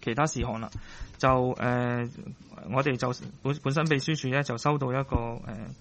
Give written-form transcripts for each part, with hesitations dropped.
其他事項啦，就我哋就本身秘書處咧就收到一個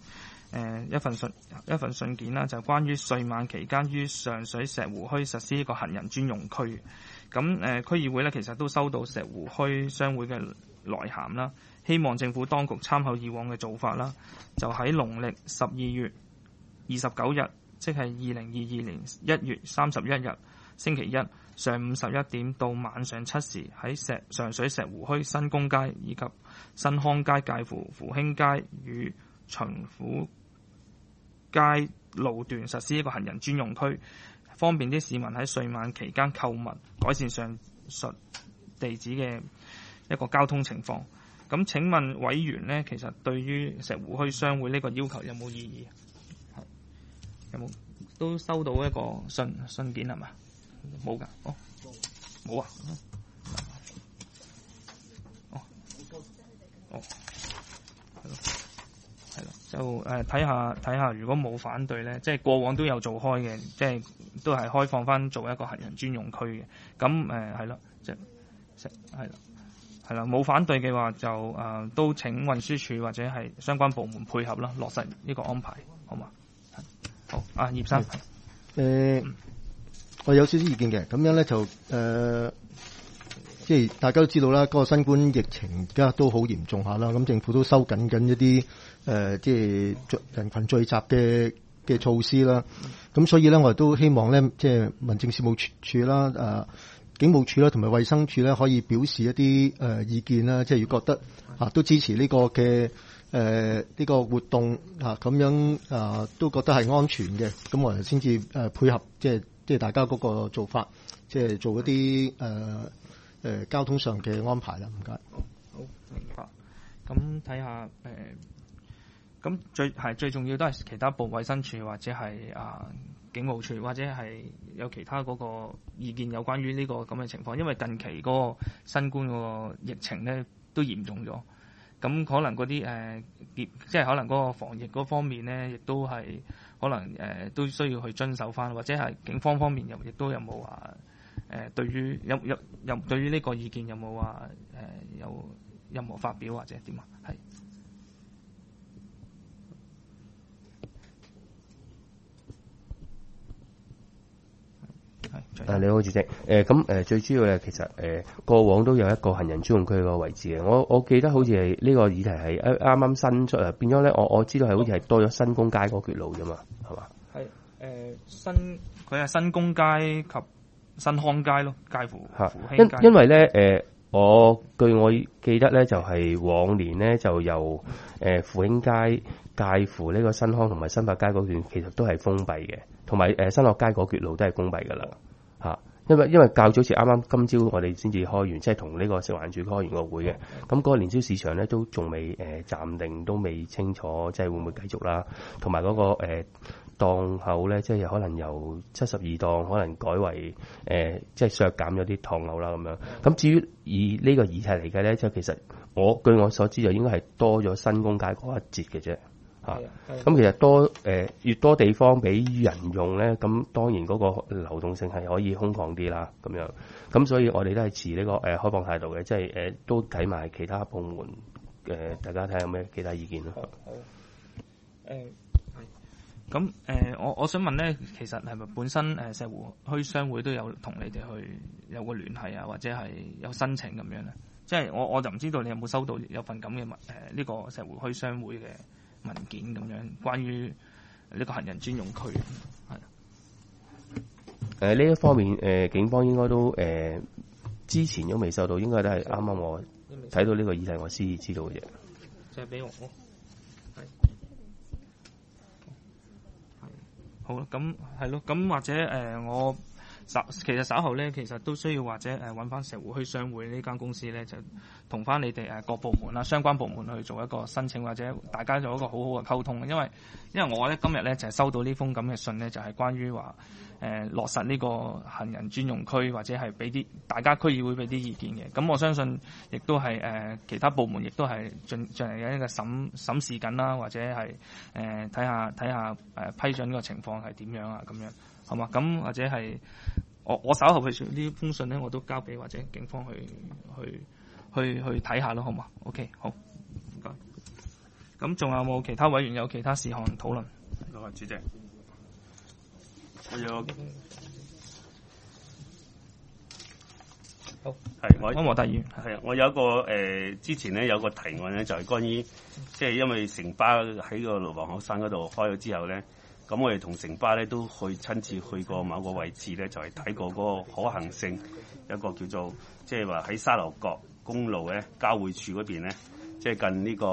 一份信件啦，就關於歲晚期間於上水石湖墟實施一個行人專用區。咁區議會咧其實都收到石湖墟商會嘅來函啦，希望政府當局參考以往嘅做法啦，就喺農曆12月29日，即係2022年1月31日星期一上午11點到晚上7時，喺上水石湖墟新公街以及新康街介乎福興街與巡撫街路段實施一個行人專用區，方便啲市民喺歲晚期間購物，改善上述地址嘅一個交通情況。咁請問委員呢，其實對於石湖墟商會呢個要求有冇異議？有冇都收到一個信件係嘛？冇㗎，冇啊，係咯，就睇下，如果冇反對咧，即係過往都有做開嘅，即係都係開放翻做一個行人專用區嘅。咁係咯，即係啦，冇反對嘅話就都請運輸署或者係相關部門配合啦，落實呢個安排，好嘛？好，葉生， 我有少少意見嘅，咁樣咧就即係大家都知道啦，嗰個新冠疫情而家都好嚴重下啦，咁政府都收緊一啲即係人群聚集嘅措施啦。咁所以咧，我哋都希望咧，即係民政事務處啦、警務處啦同埋衛生署咧，可以表示一啲意見啦，即係如果覺得都支持呢個嘅呢個活動咁樣都覺得係安全嘅，咁我哋先至配合即係大家嗰個做法，即係做一啲交通上嘅安排啦。唔該。 好，明白。咁睇下咁最重要都係其他部衛生署或者係警務處或者係有其他嗰個意見有關於呢個咁嘅情況，因為近期嗰個新冠嗰個疫情咧都嚴重咗，咁可能嗰啲即係可能嗰個防疫嗰方面咧，亦都係可能都需要去遵守翻，或者係警方方面亦都有冇話對於對於呢個意見有冇話有任何發表或者點啊？係。 你好，主席。咁最主要咧，其實過往都有一個行人專用區個位置嘅。我記得好似係呢個議題係啱啱新出啊，變咗咧，我知道係好似係多咗新公街嗰條路啫嘛，係嘛？係佢係新公街及新康街咯，介乎福興街。 因為咧據我記得咧，就係往年咧就由福興街介乎呢個新康同埋新發街嗰段，其實都係封閉嘅，同埋新樂街嗰段路都係封閉噶啦。因為較早時啱啱今朝我哋先至開完，即係同呢個食環署開完個會嘅。咁嗰個年宵市場咧都仲未暫定，都未清楚，即係會唔會繼續啦。同埋嗰個檔口咧，即係可能由72檔可能改為即係削減咗啲檔口啦咁樣。咁至於以呢個議題嚟嘅咧，即係其實據我所知就應該係多咗新公街嗰一節嘅啫。咁其實越多地方俾人用咧，咁當然嗰個流動性係可以空曠啲啦，咁樣。咁所以我哋都係持呢個開放態度嘅，即係都睇埋其他部門大家睇下有咩其他意見咯。 好。咁我想問咧，其實係咪本身石湖墟商會都有同你哋去有個聯繫啊，或者係有申請咁樣咧？即係我就唔知道你有冇收到有份咁嘅呢個石湖墟商會嘅文件咁樣，關於呢個行人專用區係。 呢一方面警方應該都之前都未收到，應該都係啱啱我睇到呢個議題我先知道嘅啫。 就係俾我。好啦，咁係咯，咁或者我其實稍後咧，其實都需要或者揾翻石湖墟商會呢間公司咧，就同翻你哋各部門啦、相關部門去做一個申請，或者大家做一個好好嘅溝通。因為我咧今日咧就係收到呢封咁嘅信咧，就係關於話落實呢個行人專用區，或者係俾啲大家區議會俾啲意見嘅。咁我相信亦都係其他部門亦都係進行緊一個審視緊啦，或者係睇下批准個情況係點樣啊咁樣，好嘛？咁或者係我稍後去呢封信咧，我都交俾或者警方去睇下咯，好嘛 ？OK， 好，唔該。咁仲有冇其他委員有其他事項討論？ 主席，我有好係我溫和達議員係啊，我有一個之前咧有個提案咧，就係關於即係因為城巴喺個皇后山嗰度開咗之後咧，咁我哋同城巴咧都親自去過某個位置咧，就係睇過嗰個可行性，有一個叫做即係話喺沙頭角公路咧交匯處嗰邊咧，即係近呢個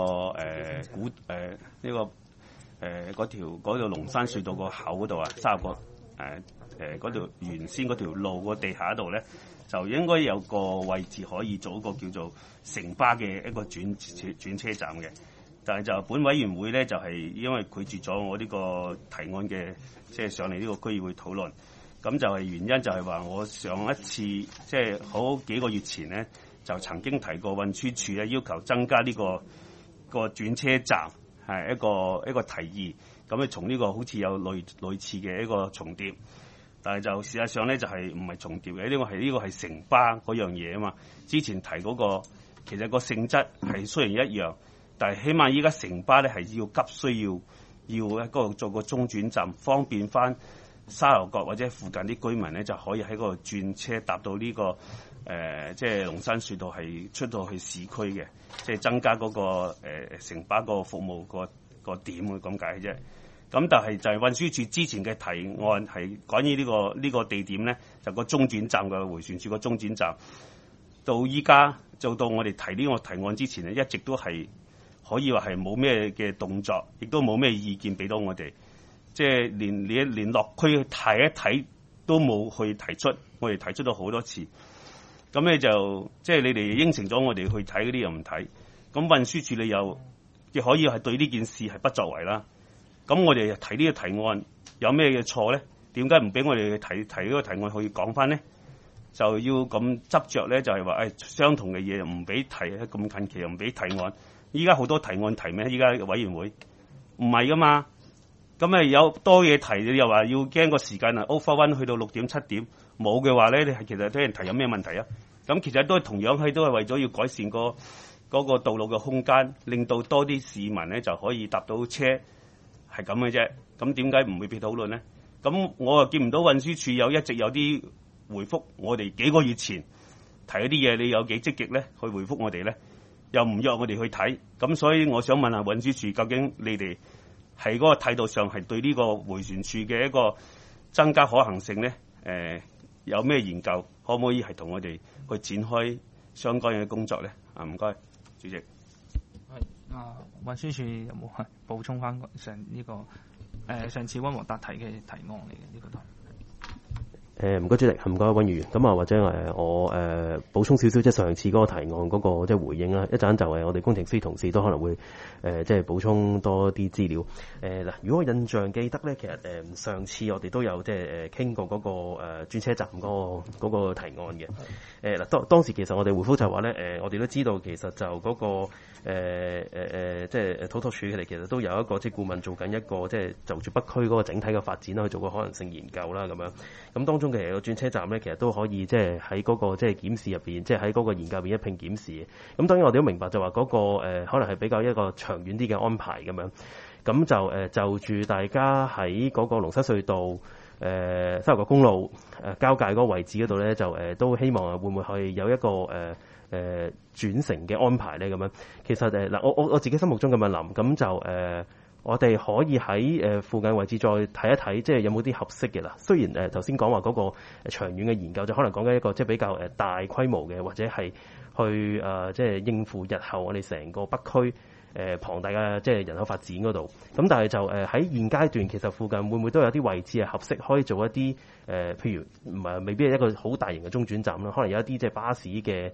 嗰條龍山隧道個口嗰度啊，沙頭角嗰條原先嗰條路個地下度咧，就應該有個位置可以做一個叫做城巴嘅一個轉車站嘅。但係就本委員會咧，就係因為拒絕咗我呢個提案嘅，即係上嚟呢個區議會討論。咁就係原因就係話，我上一次即係好幾個月前咧，就曾經提過運輸署咧要求增加呢個轉車站，係一個提議。咁咧從呢個好似有類似嘅一個重疊，但係就事實上咧就係唔係重疊嘅，呢個係城巴嗰樣嘢啊嘛。之前提嗰個其實個性質係雖然一樣。但係起碼依家城巴咧係急需要喺嗰度做個中轉站，方便翻沙頭角或者附近啲居民咧就可以喺嗰度轉車搭到呢個即係龍山隧道係出到去市區嘅，即係增加嗰個城巴個服務個點咁解啫。咁但係就係運輸署之前嘅提案係關於呢個地點咧，就個中轉站嘅迴旋處個中轉站，到依家做到我哋提呢個提案之前咧，一直都係。可以話係冇咩嘅動作，亦都冇咩意見俾到我哋，即係連落區去睇一睇都冇去提出，我哋提出咗好多次。咁咧就即係你哋應承咗我哋去睇嗰啲又唔睇，咁運輸署你又亦可以係對呢件事係不作為啦。咁我哋提呢個提案有咩嘅錯咧？點解唔俾我哋提呢個提案去講翻咧？就要咁執着咧，就係話相同嘅嘢又唔俾提，咁近期又唔俾提案。依家好多提案提咩？依家委員會唔係噶嘛？咁有多嘢提，你又話要驚個時間overrun 去到6點7點，冇嘅話咧，你係其實俾人提有咩問題啊？咁其實都係同樣都係為咗要改善嗰個道路嘅空間，令到多啲市民咧就可以搭到車，係咁嘅啫。咁點解唔會被討論咧？咁我又見唔到運輸署一直有啲回覆我哋幾個月前提嗰啲嘢，你有幾積極咧去回覆我哋咧？又唔約我哋去睇，咁所以我想問下運輸署，究竟你哋喺嗰個態度上係對呢個迴旋處嘅一個增加可行性咧？有咩研究？可唔可以係同我哋去展開相關嘅工作咧？唔該，主席。 運輸署有冇補充翻上次溫和達提嘅提案嚟嘅呢個都？ 唔該主席，唔該溫議員。咁啊，或者我補充少少，即係上次嗰個提案嗰個即係回應啦。一陣就我哋工程師同事都可能會即係補充多啲資料。嗱，如果我印象記得咧，其實上次我哋都有即係傾過嗰個轉車站嗰個提案嘅。嗱，當時其實我哋回覆就話咧，我哋都知道其實就嗰個即係土拓署佢哋其實都有一個即係顧問做緊一個即係就住北區嗰個整體嘅發展去做個可能性研究啦咁樣。咁當中其實個轉車站咧，其實都可以即係喺嗰個即係檢視入邊，即係喺嗰個研究入邊一併檢視嘅。咁當然我哋都明白就話嗰個可能係比較一個長遠啲嘅安排咁樣。咁就住大家喺嗰個龍山隧道沙頭角公路交界嗰個位置嗰度咧，就都希望會唔會係有一個轉乘嘅安排咧咁樣。其實嗱，我自己心目中咁樣諗，咁就我哋可以喺附近位置再睇一睇，即係有冇啲合適嘅啦。雖然頭先講話嗰個長遠嘅研究就可能講緊一個即係比較大規模嘅，或者係去即係應付日後我哋成個北區龐大嘅即係人口發展嗰度。咁但係就喺現階段，其實附近會唔會都有啲位置係合適可以做一啲譬如唔係未必係一個好大型嘅中轉站啦，可能有一啲即係巴士嘅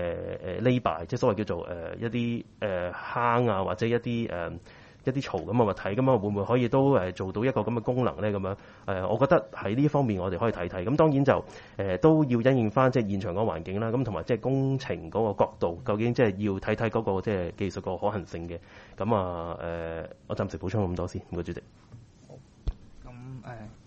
lay-by，即係所謂叫做一啲坑啊，或者一啲槽咁嘅物體，咁啊會唔會可以都做到一個咁嘅功能咧？咁樣我覺得喺呢方面我哋可以睇睇。咁當然就都要因應翻即係現場個環境啦，咁同埋即係工程嗰個角度，究竟即係要睇睇嗰個即係技術個可行性嘅。咁我暫時補充咁多先，唔該主席。 咁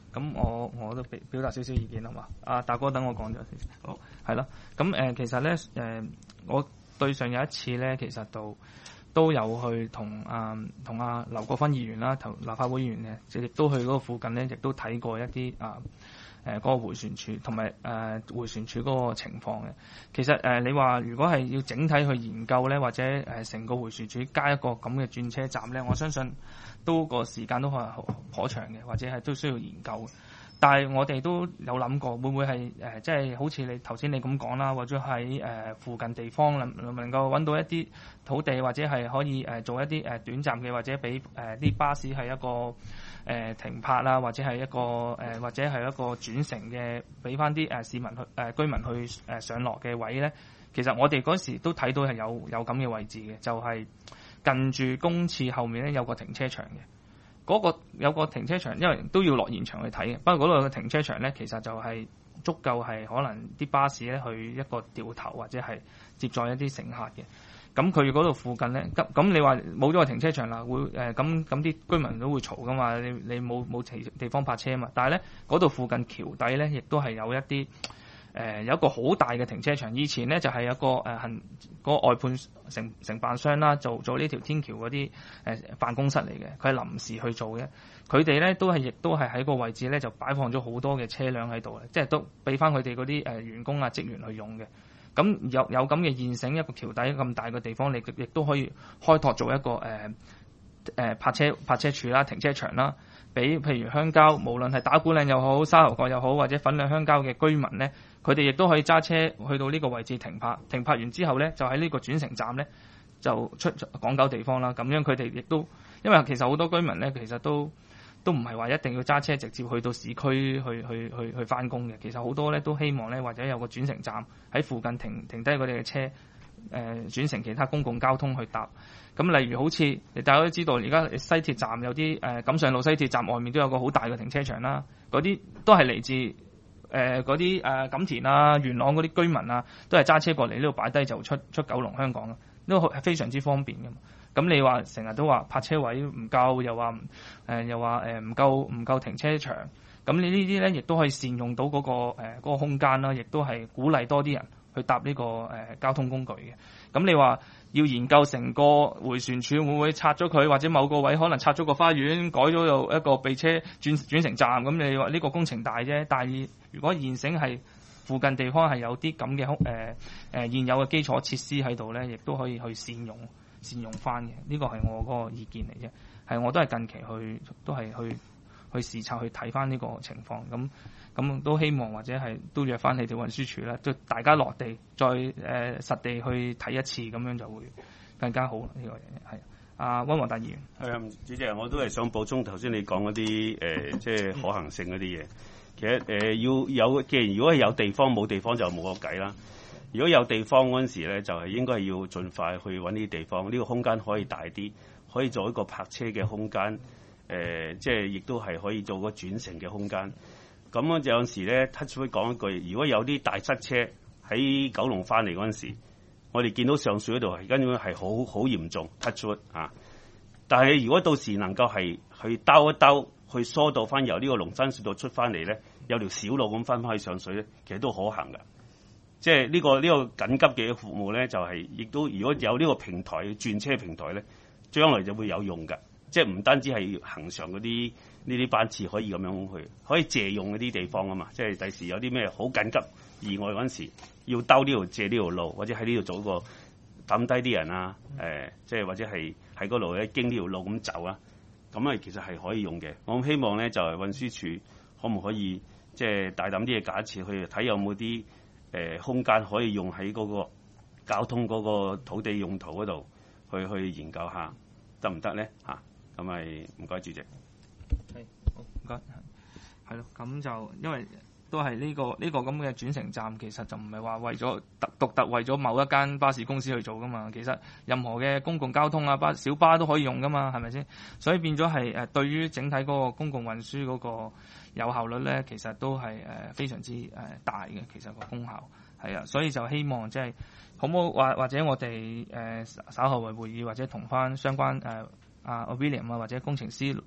咁我都表達少少意見好嘛？大哥等我講咗先。好，係咯。咁其實咧我對上有一次咧，其實都有去同劉國勳議員啦，同立法會議員咧，亦都去嗰個附近咧，亦都睇過一啲嗰個迴旋處同埋迴旋處嗰個情況嘅。其實你話如果係要整體去研究咧，或者成個迴旋處加一個咁嘅轉車站咧，我相信都個時間都可能頗長嘅，或者係都需要研究。但係我哋都有諗過，會唔會係即係好似你頭先你咁講啦，或者喺附近地方能夠揾到一啲土地，或者係可以做一啲短暫嘅，或者俾啲巴士係一個停泊啦，或者係一個或者係一個轉乘嘅，俾翻啲市民去居民去上落嘅位咧。其實我哋嗰時都睇到係有咁嘅位置嘅，就係近住公廁後面咧有個停車場嘅。有個停車場，因為都要落現場去睇嘅。不過嗰度嘅停車場咧，其實就係足夠係可能啲巴士咧去一個掉頭或者係接載一啲乘客嘅。咁佢嗰度附近咧，咁你話冇咗個停車場啦，會咁啲居民都會嘈噶嘛？你冇地方泊車嘛？但係咧嗰度附近橋底咧，亦都係有一啲有一個好大嘅停車場。以前咧就係有個個外判承辦商啦，做呢條天橋嗰啲辦公室嚟嘅，佢係臨時去做嘅。佢哋咧亦都係喺個位置咧就擺放咗好多嘅車輛喺度，即係都俾翻佢哋嗰啲員工職員去用嘅。咁有咁嘅現成一個橋底咁大嘅地方，你亦都可以開拓做一個泊車處啦、停車場啦，俾譬如鄉郊，無論係打鼓嶺又好、沙頭角又好，或者粉嶺鄉郊嘅居民咧，佢哋亦都可以揸車去到呢個位置停泊完之後咧，就喺呢個轉乘站咧就出港九地方啦。咁樣佢哋亦都，因為其實好多居民咧，其實都唔係話一定要揸車直接去到市區去翻工嘅。其實好多咧都希望咧，或者有個轉乘站喺附近停低佢哋嘅車，轉乘其他公共交通去搭。咁例如好似大家都知道，而家西鐵站有啲錦上路西鐵站外面都有個好大嘅停車場啦，嗰啲都係嚟自嗰啲錦田啊、元朗嗰啲居民啊，都係揸車過嚟呢度擺低就出九龍香港啊，呢個係非常之方便㗎嘛。咁你話成日都話泊車位唔夠，又話唔夠停車場，咁你呢啲咧亦都可以善用到嗰個空間啦，亦都係鼓勵多啲人去搭呢個交通工具嘅。咁你話要研究成個迴旋處會唔會拆咗佢，或者某個位可能拆咗個花園，改咗有一個備車轉乘站，咁你話呢個工程大啫。但係如果現成係附近地方係有啲咁嘅現有嘅基礎設施喺度咧，亦都可以去善用翻嘅。呢個係我嗰個意見嚟啫，係我都係近期去視察去睇翻呢個情況。咁都希望或者係都約翻你哋運輸署啦，都大家落地再實地去睇一次，咁樣就會更加好。呢個嘢係溫和達議員。 係啊，主席，我都係想補充頭先你講嗰啲即係可行性嗰啲嘢。其實要有，既然如果係有地方，冇地方就冇個計啦。如果有地方嗰陣時咧，就係應該要盡快去揾啲地方，呢個空間可以大啲，可以做一個泊車嘅空間。即係亦都係可以做個轉乘嘅空間。咁有陣時咧 touch wood 講一句，如果有啲大塞車喺九龍翻嚟嗰陣時，我哋見到上水嗰度係根本係好嚴重 touch wood 啊！但係如果到時能夠係去兜一兜，去疏導翻由呢個龍山隧道出翻嚟咧，有條小路咁翻返去上水咧，其實都可行㗎。即係呢個緊急嘅服務咧，就係亦都如果有呢個平台轉車平台咧，將來就會有用㗎。即係唔單止係恆常嗰啲呢啲班次可以咁樣去，可以借用嗰啲地方啊嘛。即係第時有啲咩好緊急意外嗰陣時，要兜呢度借呢條路，或者喺呢度做個抌低啲人啊，即係或者係喺嗰度咧經呢條路咁走啊。咁啊，其實係可以用嘅。我希望咧就係運輸署可唔可以即係大膽啲嘅假設去睇有冇啲空間可以用喺嗰個交通嗰個土地用途嗰度去研究下得唔得咧嚇？咁咪唔該主席。 係，好唔該。係咯，咁就因為都係呢個咁嘅轉乘站，其實就唔係話為咗獨特為咗某一間巴士公司去做噶嘛。其實任何嘅公共交通啊，小巴都可以用噶嘛，係咪先？所以變咗係對於整體嗰個公共運輸嗰個有效率咧，其實都係非常之大嘅。其實個功效係啊，所以就希望即係好唔好或者我哋稍後嘅會議或者同翻相關William 啊或者工程師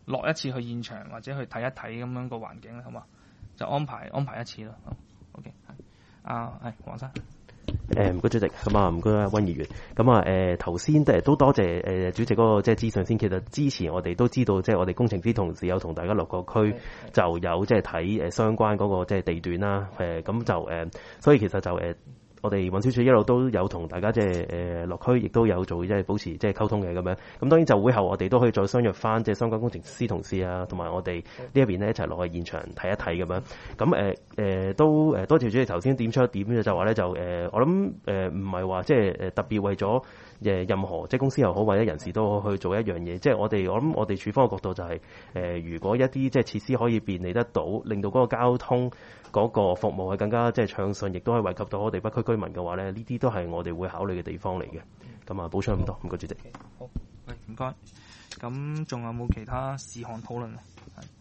落一次去現場或者去睇一睇咁樣個環境咧，好嘛？就安排一次咯。好 OK， 係黃生。 唔該主席，咁啊唔該溫議員，咁啊頭先都多謝主席嗰個即係資訊先。其實之前我哋都知道，即係我哋工程師同事有同大家落個區，就有即係睇相關嗰個即係地段啦。咁就所以其實就我哋運輸署一路都有同大家即係落區，亦都有做即係保持即係溝通嘅咁樣。咁當然就會後我哋都可以再相約翻即係相關工程師同事啊，同埋我哋呢一邊咧一齊落去現場睇一睇咁樣。咁都多謝主席頭先點出一點嘅，就話咧就我諗唔係話即係特別為咗任何即係公司又好或者人士都去做一樣嘢。即係我諗我哋處方嘅角度就係如果一啲即係設施可以便利得到，令到嗰個交通嗰個服務係更加即係暢順，亦都可以惠及到我哋北區居民嘅話咧，呢啲都係我哋會考慮嘅地方嚟嘅。咁啊，補充咁多，唔該主席。 好，唔該。咁仲有冇其他事項討論啊？